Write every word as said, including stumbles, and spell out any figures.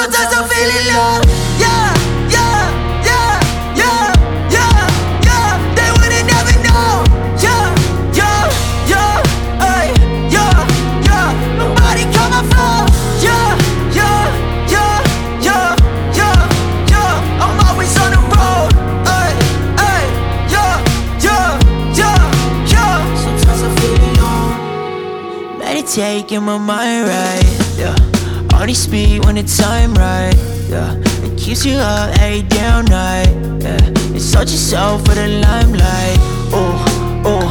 Sometimes I'm feeling low. Yeah, yeah, yeah, yeah, yeah, yeah. They wouldn't never know. Yeah, yeah, yeah, ay, yeah, yeah. Nobody come my flow. Yeah, yeah, yeah, yeah, yeah, yeah. I'm always on the road. Ay, ay, yeah, yeah, yeah, yeah. Sometimes I feel alone. Meditate, get my mind right. Yeah. Only speed when the time right, yeah. It keeps you up every damn night, yeah. Insult yourself for the limelight, oh, oh.